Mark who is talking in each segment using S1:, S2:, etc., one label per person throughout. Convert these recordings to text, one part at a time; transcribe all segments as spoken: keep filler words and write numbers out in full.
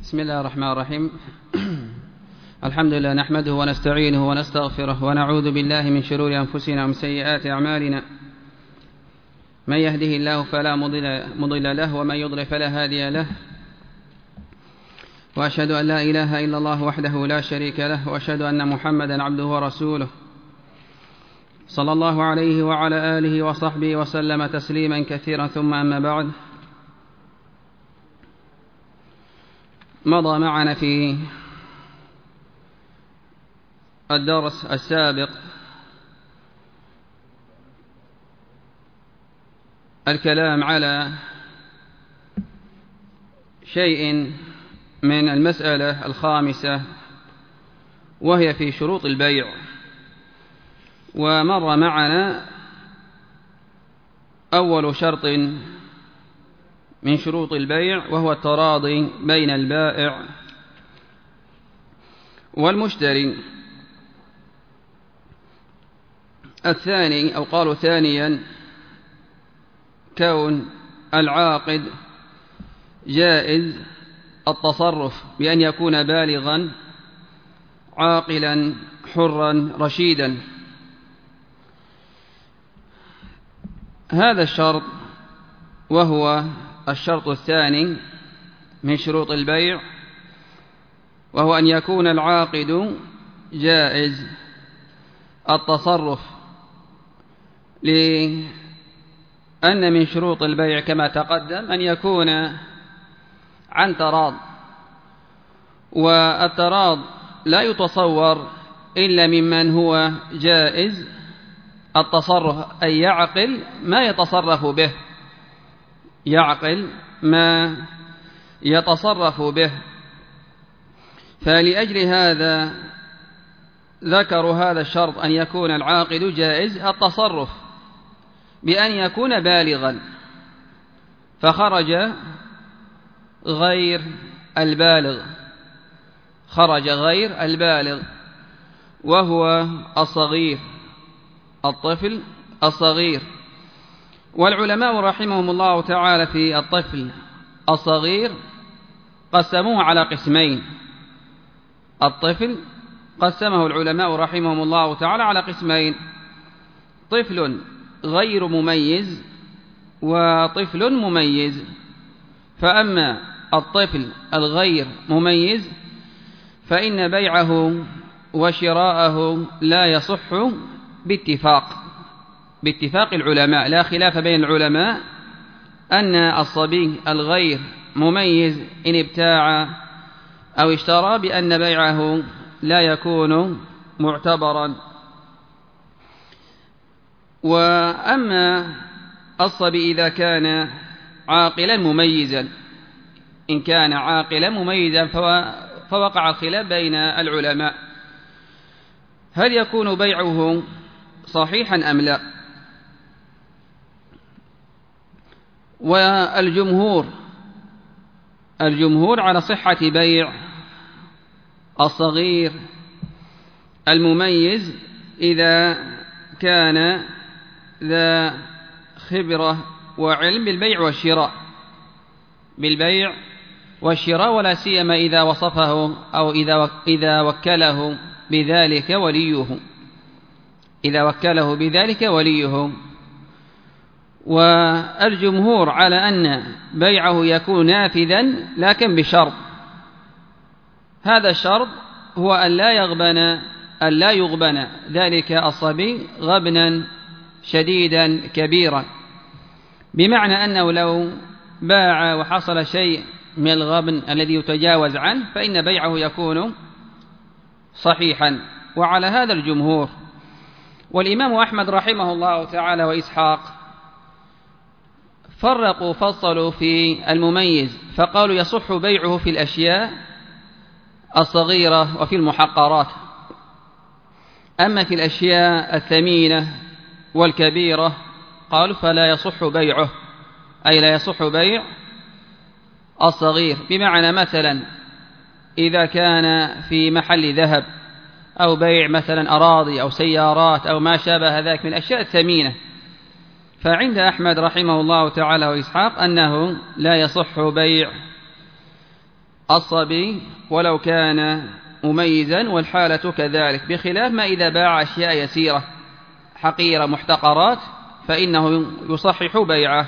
S1: بسم الله الرحمن الرحيم. الحمد لله نحمده ونستعينه ونستغفره ونعوذ بالله من شرور أنفسنا ومن سيئات أعمالنا. من يهده الله فلا مضل له ومن يضلل فلا هادي له، وأشهد أن لا إله إلا الله وحده لا شريك له، وأشهد أن محمدا عبده ورسوله صلى الله عليه وعلى آله وصحبه وسلم تسليما كثيرا. ثم أما بعد، مضى معنا في الدرس السابق الكلام على شيء من المسألة الخامسة، وهي في شروط البيع. ومر معنا أول شرط من شروط البيع، وهو التراضي بين البائع والمشتري. الثاني أو قالوا ثانيا كون العاقد جائز التصرف بأن يكون بالغا عاقلا حرا رشيدا. هذا الشرط وهو الشرط الثاني من شروط البيع، وهو أن يكون العاقد جائز التصرف، لأن من شروط البيع كما تقدم أن يكون عن تراض، والتراض لا يتصور إلا ممن هو جائز التصرف، أي يعقل ما يتصرف به، يعقل ما يتصرف به. فلأجل هذا ذكروا هذا الشرط، أن يكون العاقد جائز التصرف بأن يكون بالغا، فخرج غير البالغ، خرج غير البالغ وهو الصغير، الطفل الصغير. والعلماء رحمهم الله تعالى في الطفل الصغير قسموه على قسمين. الطفل قسمه العلماء رحمهم الله تعالى على قسمين: طفل غير مميز وطفل مميز. فأما الطفل الغير مميز فإن بيعه وشراءه لا يصح باتفاق باتفاق العلماء، لا خلاف بين العلماء أن الصبي الغير مميز إن ابتاع أو اشترى بأن بيعه لا يكون معتبرا. وأما الصبي إذا كان عاقلا مميزا، إن كان عاقلا مميزا فوقع الخلاف بين العلماء هل يكون بيعه صحيحا أم لا. والجمهور الجمهور على صحة بيع الصغير المميز إذا كان ذا خبرة وعلم بالبيع والشراء بالبيع والشراء ولا سيما إذا وصفه أو إذا إذا وكله بذلك وليه إذا وكله بذلك وليه. والجمهور على أن بيعه يكون نافذا، لكن بشرط. هذا الشرط هو أن لا يغبن أن لا يغبن ذلك الصبي غبنا شديدا كبيرا، بمعنى أنه لو باع وحصل شيء من الغبن الذي يتجاوز عنه فإن بيعه يكون صحيحا، وعلى هذا الجمهور. والإمام أحمد رحمه الله تعالى وإسحاق فرقوا فصلوا في المميز، فقالوا يصح بيعه في الأشياء الصغيرة وفي المحقرات، أما في الأشياء الثمينة والكبيرة قالوا فلا يصح بيعه، أي لا يصح بيع الصغير. بمعنى مثلا إذا كان في محل ذهب أو بيع مثلا أراضي أو سيارات أو ما شابه ذلك من الأشياء الثمينة، فعند أحمد رحمه الله تعالى وإسحاق أنه لا يصح بيع الصبي ولو كان مميزا، والحالة كذلك، بخلاف ما إذا باع أشياء يسيرة حقيرة محتقرات فإنه يصحح بيعه.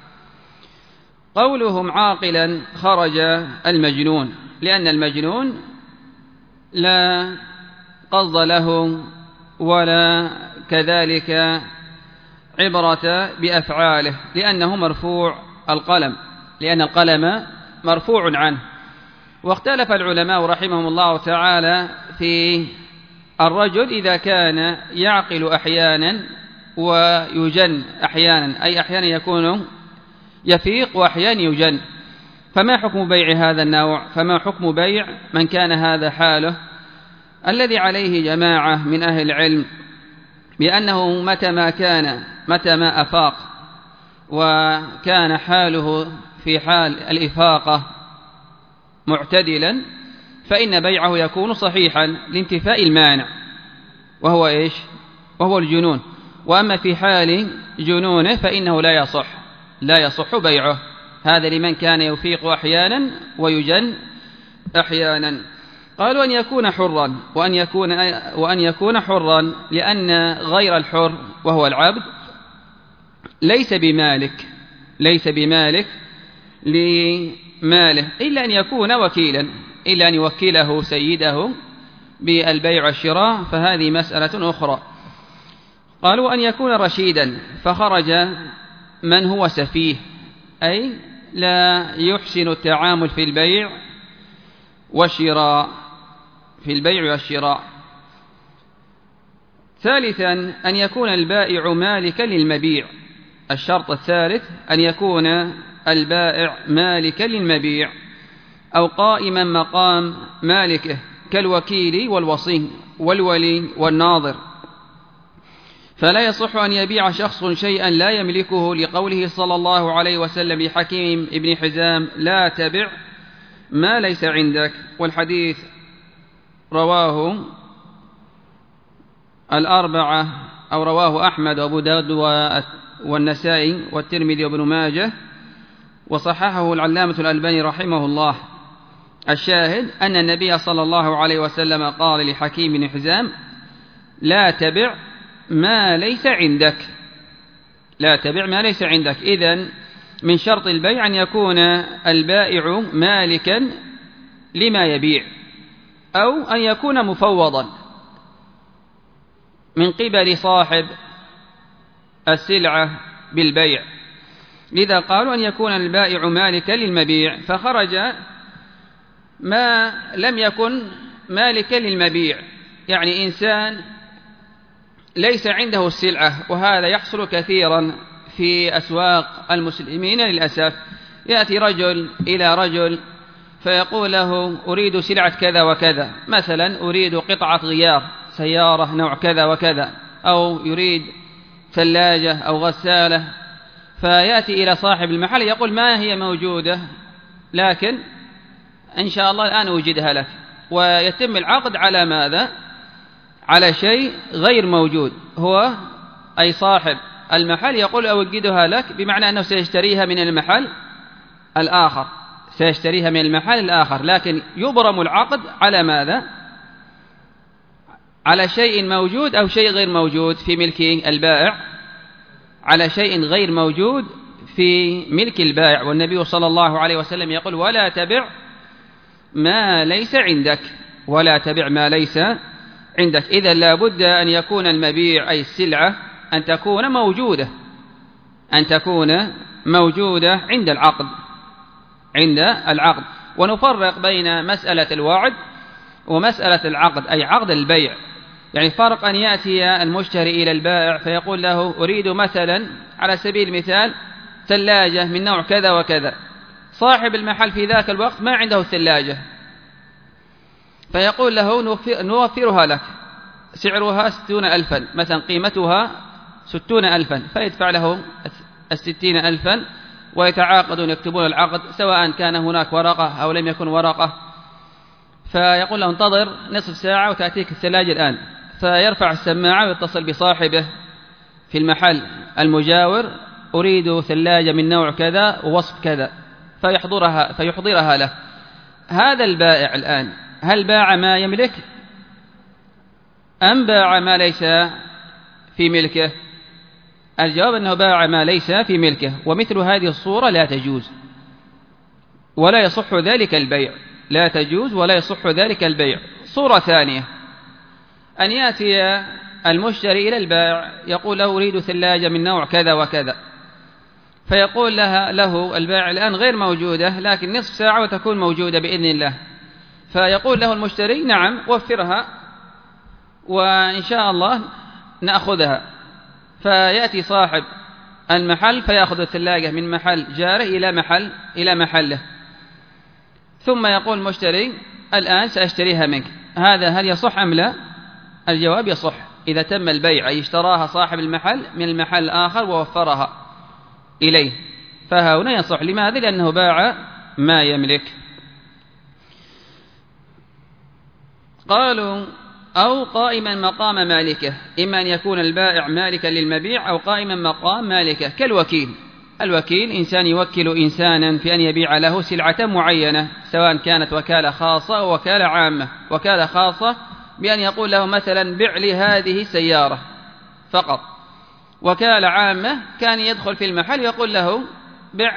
S1: قولهم عاقلا خرج المجنون، لأن المجنون لا قصد له ولا كذلك عبرة بأفعاله، لأنه مرفوع القلم، لأن القلم مرفوع عنه. واختلف العلماء رحمهم الله تعالى في الرجل إذا كان يعقل أحيانا ويجن أحيانا، أي أحيانا يكون يفيق وأحيانا يجن، فما حكم بيع هذا النوع؟ فما حكم بيع من كان هذا حاله؟ الذي عليه جماعة من أهل العلم بأنه متى ما كان متى ما أفاق وكان حاله في حال الإفاقة معتدلا فإن بيعه يكون صحيحا لانتفاء المانع، وهو إيش؟ وهو الجنون. وأما في حال جنونه فإنه لا يصح لا يصح بيعه. هذا لمن كان يفيق أحيانا ويجن أحيانا. قالوا أن يكون حرا، وأن يكون وأن يكون حرا لأن غير الحر وهو العبد ليس بمالك ليس بمالك لماله، إلا أن يكون وكيلا، إلا أن يوكله سيده بالبيع والشراء، فهذه مسألة أخرى. قالوا أن يكون رشيدا، فخرج من هو سفيه، أي لا يحسن التعامل في البيع والشراء في البيع والشراء. ثالثا أن يكون البائع مالكا للمبيع. الشرط الثالث أن يكون البائع مالكا للمبيع أو قائما مقام مالكه كالوكيل والوصي والولي والناظر. فلا يصح أن يبيع شخص شيئا لا يملكه، لقوله صلى الله عليه وسلم لحكيم ابن حزام: لا تبع ما ليس عندك. والحديث رواه الأربعة أو رواه أحمد وأبو داود والنسائي والترمذي وابن ماجه، وصححه العلامة الألباني رحمه الله. الشاهد أن النبي صلى الله عليه وسلم قال لحكيم بن حزام: لا تبع ما ليس عندك لا تبع ما ليس عندك. إذن من شرط البيع أن يكون البائع مالكا لما يبيع، أو أن يكون مفوضا من قبل صاحب السلعة بالبيع. لذا قالوا أن يكون البائع مالكا للمبيع، فخرج ما لم يكن مالكا للمبيع، يعني إنسان ليس عنده السلعة، وهذا يحصل كثيرا في أسواق المسلمين للأسف. يأتي رجل إلى رجل فيقول له: أريد سلعة كذا وكذا، مثلا أريد قطعة غيار سيارة نوع كذا وكذا، أو يريد ثلاجة أو غسالة، فيأتي إلى صاحب المحل يقول: ما هي موجودة، لكن إن شاء الله الآن أوجدها لك. ويتم العقد على ماذا؟ على شيء غير موجود. هو أي صاحب المحل يقول: أوجدها لك، بمعنى أنه سيشتريها من المحل الآخر سيشتريها من المحل الآخر لكن يبرم العقد على ماذا؟ على شيء موجود أو شيء غير موجود في ملك البائع، على شيء غير موجود في ملك البائع. والنبي صلى الله عليه وسلم يقول: ولا تبع ما ليس عندك ولا تبع ما ليس عندك. إذن لا بد أن يكون المبيع أي السلعة أن تكون موجودة أن تكون موجودة عند العقد عند العقد ونفرق بين مسألة الوعد ومسألة العقد، أي عقد البيع. يعني فرق أن يأتي المشتري إلى البائع فيقول له: أريد مثلا على سبيل المثال ثلاجة من نوع كذا وكذا. صاحب المحل في ذاك الوقت ما عنده الثلاجة، فيقول له: نوفرها لك، سعرها ستون ألفا مثلا، قيمتها ستون ألفا، فيدفع له الستين ألفا ويتعاقدون يكتبون العقد، سواء كان هناك ورقة أو لم يكن ورقة. فيقول له: انتظر نصف ساعة وتأتيك الثلاجة الآن. فيرفع السماعة ويتصل بصاحبه في المحل المجاور: أريد ثلاجة من نوع كذا ووصف كذا، فيحضرها فيحضرها له. هذا البائع الآن هل باع ما يملك أم باع ما ليس في ملكه؟ الجواب أنه باع ما ليس في ملكه، ومثل هذه الصورة لا تجوز ولا يصح ذلك البيع، لا تجوز ولا يصح ذلك البيع. صورة ثانية أن يأتي المشتري إلى البائع يقول له أريد ثلاجة من نوع كذا وكذا، فيقول لها له البائع الآن غير موجودة لكن نصف ساعة وتكون موجودة بإذن الله، فيقول له المشتري نعم وفرها وإن شاء الله نأخذها، فيأتي صاحب المحل فيأخذ الثلاجة من محل جاره إلى محل إلى محله، ثم يقول المشتري الآن سأشتريها منك، هذا هل يصح أم لا؟ الجواب يصح إذا تم البيع، أي اشتراها صاحب المحل من المحل الآخر ووفرها إليه، فهنا يصح. لماذا؟ لأنه باع ما يملك. قالوا أو قائما مقام مالكه، إما أن يكون البائع مالكا للمبيع أو قائما مقام مالكه، كالوكيل. الوكيل إنسان يوكل إنسانا في أن يبيع له سلعة معينة، سواء كانت وكالة خاصة أو وكالة عامة. وكالة خاصة بأن يقول له مثلا بع لي هذه السيارة فقط، وكالة عامة كان يدخل في المحل يقول له بع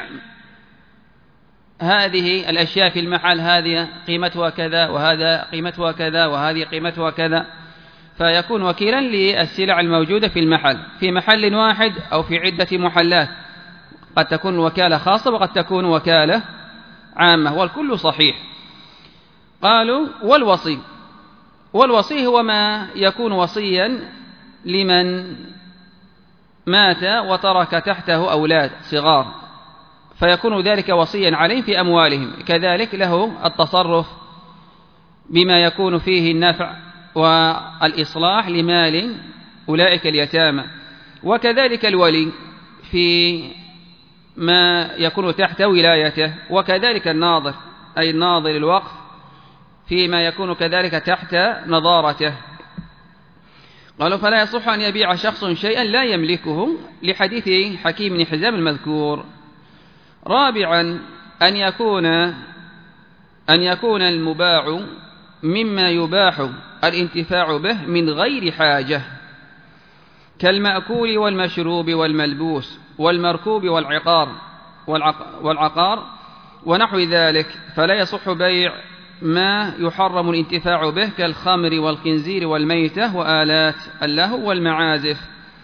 S1: هذه الأشياء في المحل، هذه قيمتها كذا وهذا قيمتها كذا وهذه قيمتها كذا، فيكون وكيلا للسلع الموجودة في المحل في محل واحد أو في عدة محلات، قد تكون وكالة خاصة وقد تكون وكالة عامة، والكل صحيح. قالوا والوصي، والوصي هو ما يكون وصيا لمن مات وترك تحته أولاد صغار، فيكون ذلك وصيا عليه في أموالهم، كذلك له التصرف بما يكون فيه النفع والإصلاح لمال أولئك اليتامى، وكذلك الولي في ما يكون تحت ولايته، وكذلك الناظر أي الناظر الوقف فيما يكون كذلك تحت نظارته. قالوا فلا يصح أن يبيع شخص شيئا لا يملكه، لحديث حكيم بن حزام المذكور. رابعا أن يكون أن يكون المباع مما يباح الانتفاع به من غير حاجة، كالمأكول والمشروب والملبوس والمركوب والعقار والعقار ونحو ذلك، فلا يصح بيع ما يحرم الانتفاع به كالخمر والخنزير والميتة وآلات اللهو والمعازف،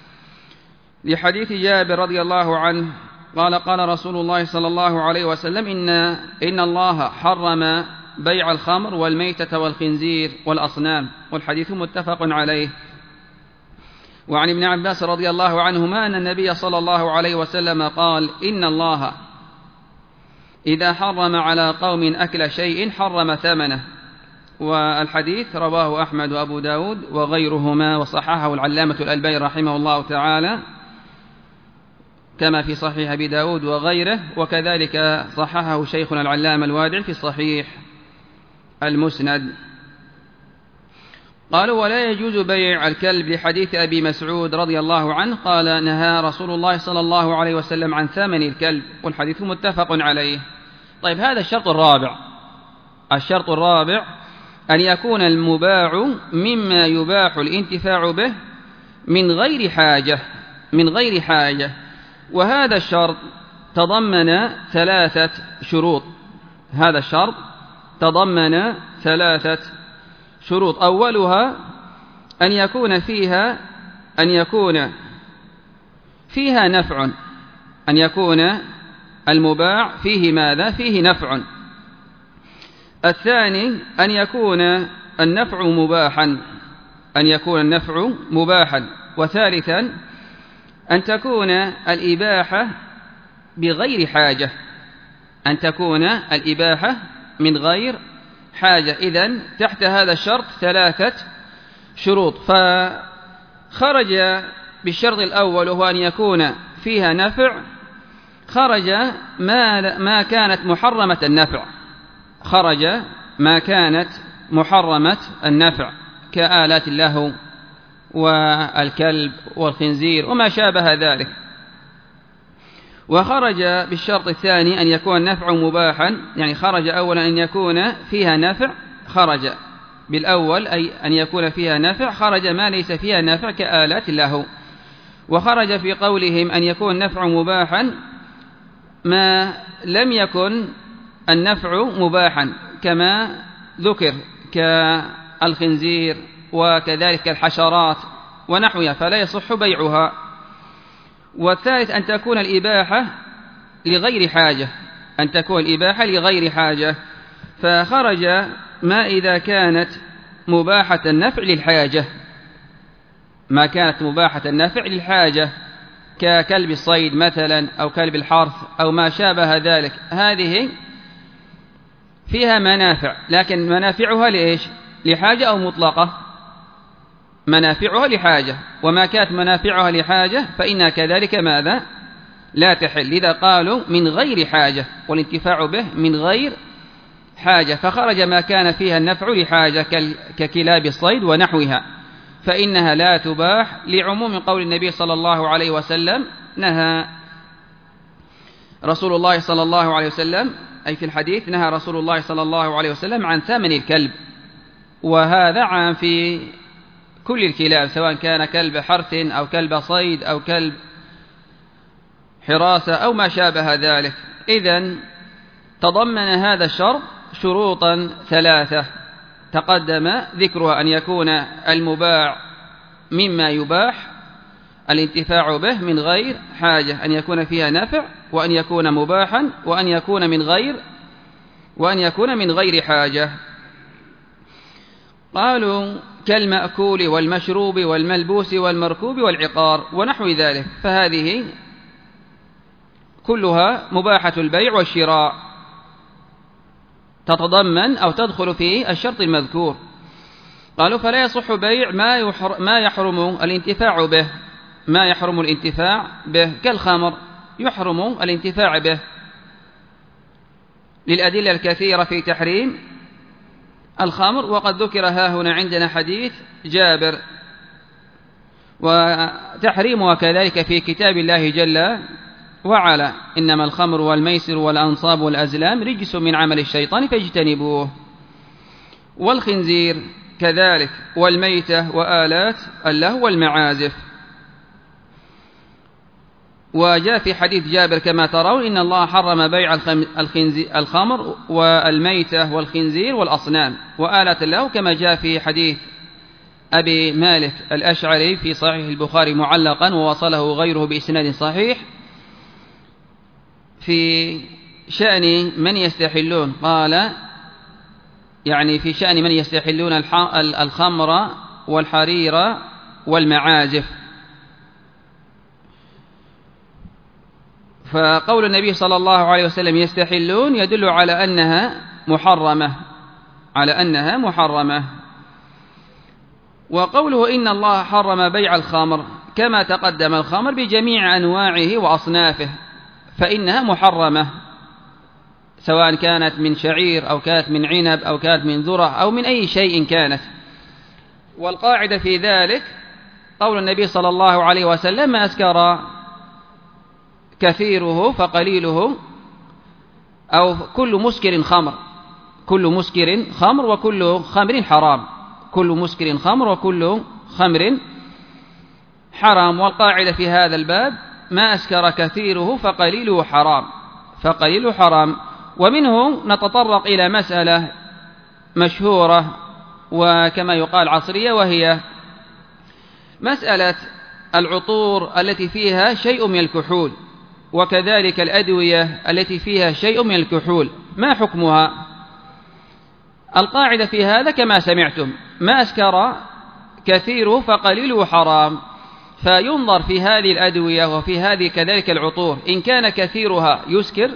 S1: لحديث جابر رضي الله عنه قال قال رسول الله صلى الله عليه وسلم إن, إن الله حرم بيع الخمر والميتة والخنزير والأصنام، والحديث متفق عليه. وعن ابن عباس رضي الله عنهما أن النبي صلى الله عليه وسلم قال إن الله إذا حرم على قوم أكل شيء حرم ثمنه، والحديث رواه أحمد وأبو داود وغيرهما، وصححه العلامة الألباني رحمه الله تعالى كما في صحيح أبي داود وغيره، وكذلك صححه شيخنا العلامة الوادع في صحيح المسند. قالوا ولا يجوز بيع الكلب لحديث أبي مسعود رضي الله عنه قال نهى رسول الله صلى الله عليه وسلم عن ثمن الكلب، والحديث متفق عليه. طيب هذا الشرط الرابع. الشرط الرابع أن يكون المباع مما يباح الانتفاع به من غير حاجة من غير حاجة وهذا الشرط تضمن ثلاثة شروط. هذا الشرط تضمن ثلاثة شروط. أولها أن يكون فيها أن يكون فيها نفع، أن يكون المباع فيه ماذا؟ فيه نفع. الثاني أن يكون النفع مباحا أن يكون النفع مباحا وثالثا أن تكون الإباحة بغير حاجة أن تكون الإباحة من غير حاجة. إذن تحت هذا الشرط ثلاثة شروط، فخرج بالشرط الأول وهو أن يكون فيها نفع، خرج ما, ما كانت محرمة النفع خرج ما كانت محرمة النفع كآلات اللهو والكلب والخنزير وما شابه ذلك. وخرج بالشرط الثاني أن يكون النفع مباحا، يعني خرج أولا أن يكون فيها نفع، خرج بالأول أي أن يكون فيها نفع، خرج ما ليس فيها نفع كآلات له. وخرج في قولهم أن يكون نفع مباحا ما لم يكن النفع مباحا كما ذكر كالخنزير وكذلك الحشرات ونحوها، فلا يصح بيعها. والثالث أن تكون الإباحة لغير حاجة، أن تكون الإباحة لغير حاجة، فخرج ما إذا كانت مباحة النفع للحاجة، ما كانت مباحة النفع للحاجة ككلب الصيد مثلا أو كلب الحرث أو ما شابه ذلك، هذه فيها منافع، لكن منافعها لإيش؟ لحاجة أو مطلقة؟ منافعها لحاجة، وما كانت منافعها لحاجة فإنها كذلك ماذا؟ لا تحل. لذا قالوا من غير حاجة، والانتفاع به من غير حاجة، فخرج ما كان فيها النفع لحاجة ككلاب الصيد ونحوها، فإنها لا تباح لعموم قول النبي صلى الله عليه وسلم: نهى رسول الله صلى الله عليه وسلم، أي في الحديث نهى رسول الله صلى الله عليه وسلم عن ثمن الكلب، وهذا عام في كل الكلاب سواء كان كلب حرث أو كلب صيد أو كلب حراسة أو ما شابه ذلك. إذن تضمن هذا الشرط شروطا ثلاثة تقدم ذكرها: أن يكون المباع مما يباح، الانتفاع به من غير حاجة، أن يكون فيها نفع، وأن يكون مباحا، وأن يكون من غير وأن يكون من غير حاجة. قالوا كالمأكول والمشروب والملبوس والمركوب والعقار ونحو ذلك، فهذه كلها مباحة البيع والشراء، تتضمن أو تدخل في الشرط المذكور. قالوا فلا يصح بيع ما ما يحرم الانتفاع به، ما يحرم الانتفاع به كالخمر يحرم الانتفاع به، للأدلة الكثيرة في تحريم الخمر، وقد ذكر ها هنا عندنا حديث جابر، وتحريمها كذلك في كتاب الله جل وعلا: إنما الخمر والميسر والأنصاب والأزلام رجس من عمل الشيطان فاجتنبوه. والخنزير كذلك، والميتة وآلات اللهو والمعازف. وجاء في حديث جابر كما ترون: إن الله حرم بيع الخمر والميتة والخنزير والأصنام وآلات اللهو، كما جاء في حديث أبي مالك الأشعري في صحيح البخاري معلقا، ووصله غيره بإسناد صحيح، في شأن من يستحلون، قال يعني في شأن من يستحلون الخمر والحرير والمعازف. فقول النبي صلى الله عليه وسلم يستحلون يدل على أنها محرمة، على أنها محرمة. وقوله إن الله حرم بيع الخمر كما تقدم الخمر بجميع أنواعه وأصنافه، فإنها محرمة سواء كانت من شعير أو كانت من عنب أو كانت من ذرة أو من أي شيء كانت. والقاعدة في ذلك قول النبي صلى الله عليه وسلم: ما أسكر كثيره فقليله، أو كل مسكر خمر، كل مسكر خمر وكل خمر حرام، كل مسكر خمر وكل خمر حرام. والقاعدة في هذا الباب: ما أسكر كثيره فقليله حرام، فقليله حرام. ومنه نتطرق إلى مسألة مشهورة وكما يقال عصرية، وهي مسألة العطور التي فيها شيء من الكحول، وكذلك الأدوية التي فيها شيء من الكحول، ما حكمها؟ القاعدة في هذا كما سمعتم: ما أسكر كثيره فقليله حرام، فينظر في هذه الأدوية وفي هذه كذلك العطور، إن كان كثيرها يسكر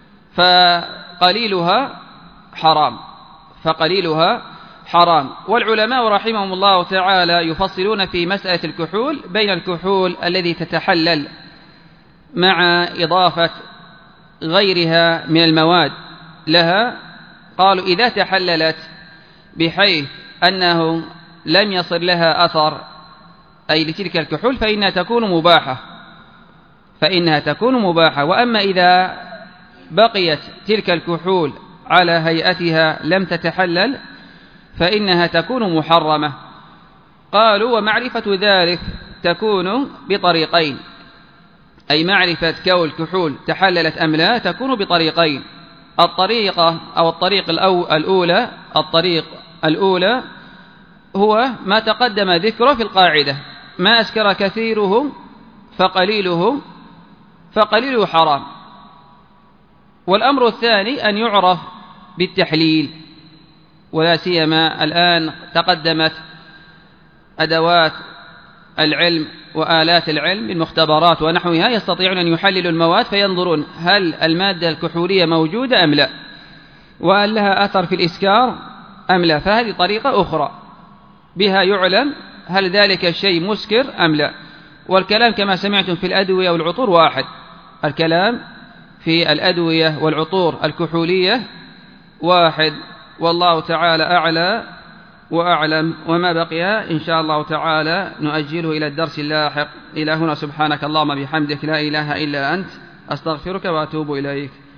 S1: فقليلها حرام، فقليلها حرام. والعلماء رحمهم الله تعالى يفصلون في مسألة الكحول بين الكحول الذي تتحلل مع إضافة غيرها من المواد لها، قالوا إذا تحللت بحيث أنه لم يصل لها أثر أي لتلك الكحول فإنها تكون مباحة، فإنها تكون مباحة. وأما إذا بقيت تلك الكحول على هيئتها لم تتحلل فإنها تكون محرمة. قالوا ومعرفة ذلك تكون بطريقين، أي معرفة كون الكحول تحللت أم لا تكون بطريقين. الطريقة أو الطريق الأولى الطريق الأولى هو ما تقدم ذكره في القاعدة: ما أسكر كثيره فقليله فقليله حرام. والأمر الثاني أن يعرف بالتحليل، ولا سيما الآن تقدمت أدوات العلم وآلات العلم المختبرات ونحوها يستطيعون أن يحللوا المواد فينظرون هل المادة الكحولية موجودة أم لا، وهل لها أثر في الإسكار أم لا. فهذه طريقة أخرى بها يعلم هل ذلك الشيء مسكر أم لا. والكلام كما سمعتم في الأدوية والعطور واحد، الكلام في الأدوية والعطور الكحولية واحد، والله تعالى أعلى وأعلم. وما بقي إن شاء الله تعالى نؤجله إلى الدرس اللاحق. إلى هنا سبحانك اللهم بحمدك لا إله إلا أنت أستغفرك وأتوب إليك.